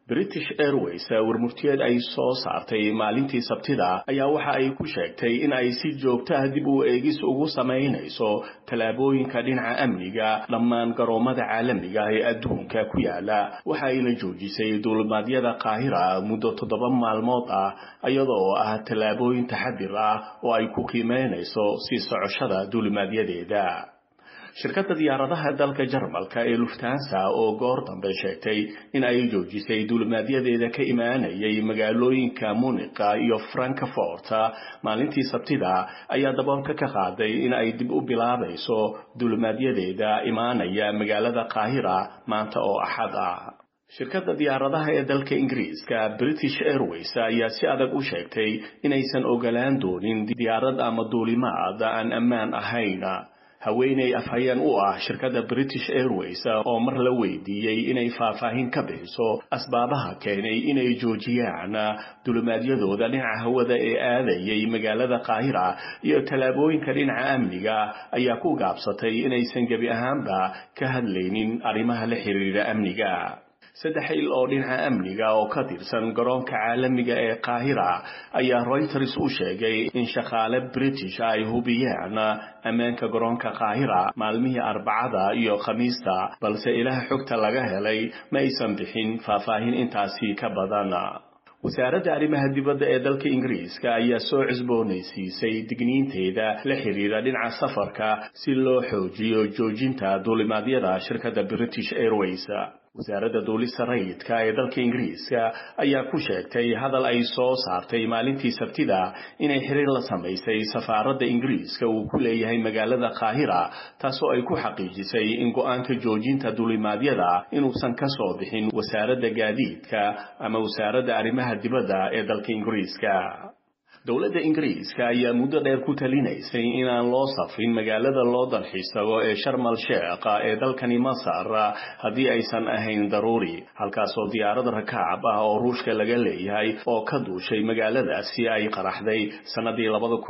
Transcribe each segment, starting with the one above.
British Airways warmurtiyeed ay soo saartay maalintii Sabtida ayaa waxa ay ku sheegtay in ay si joogto ah dib u eegis ugu sameynayso talaabooyinka dhinaca amniga dhammaan garoomada caalamiga ah ee adduunka ku yaala waxa ayna joojisay duulimaadyada Qaahira muddo 7 maalmood ah iyadoo ah talaabooyin taxadir ah oo ay ku qiimeynayso si socoshada duulimaadyadeeda shirkadda diyaaradaha dalka Jarmalka ee Lufthansa oo goor dambe sheegtay in ay joojisay duulimaadyadeeda ka imaanayay magaalooyinka Munich iyo Frankfurt maalintii Sabtida ayaa daboolka ka qaaday in ay dib u bilaabayso duulimaadyadeeda imaanaya magaalada Qaahira maanta oo Axad ah shirkadda diyaaradaha ee dalka Ingiriiska British Airways ayaa si adag u sheegtay inaysan ogolaan doonin diyaarad ama duulimaad aan ammaan ahayn haweeney afhayeen u ah shirkadda British Airways oo mar la weydiiyay inay faahfaahin ka bixiso asbaabaha keenay inay joojiyaan duulimaadyadooda dhinaca hawada ee aadayay magaalada Qaahira iyo talaabooyinka dhinaca amniga ayaa ku gaabsatay inaysan gabi ahaanba ka hadlaynin arrimaha la xiriira amniga saddex il oo dhinaca amniga oo ka tirsan garoonka caalamiga ee Qaahira ayaa Reuters u sheegay in shaqaale British ay hubiyaan ammaanka garoonka Qaahira maalmihii Arbacada iyo Khamiista balse ilaha xogta laga helay ma aysan bixin faahfaahin intaasi ka badan wasaaradda arrimaha dibadda ee dalka Ingiriiska ayaa soo cusboonaysiisay digniinteeda la xiriira dhinaca safarka si loo xoojiyo joojinta duulimaadyada shirkadda British Airways wasaaradda duulista rayidka ee dalka Ingiriiska ayaa ku sheegtay hadal ay soo saartay maalintii Sabtida inay xiriir la sameysay safaaradda Ingiriiska uu ku leeyahay magaalada Qaahira taasoo ay ku xaqiijisay in go'aanka joojinta duulimaadyada inuusan ka soo bixin wasaaradda gaadiidka ama wasaaradda arrimaha dibadda ee dalka Ingiriiska dowladda Ingiriiska ayaa muddo dheer ku talinaysay inaan loo safrin magaalada loo dalxiisago ee Sharm el-Sheikh ee dalkani Masar haddii aysan ahayn daruuri halkaasoo diyaarad rakaab ah oo Ruushka laga leeyahay oo ka duushay magaaladaasi ay qaraxday sanadii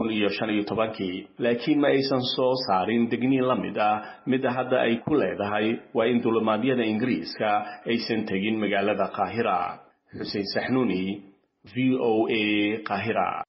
2015 laakiin ma aysan soo saarin digniin la mid ah mid hadda ay ku leedahay waa in duulimaadyada Ingiriiska aysan tagin magaalada Qaahira Xuseen Saxnuuni VOA Qaahira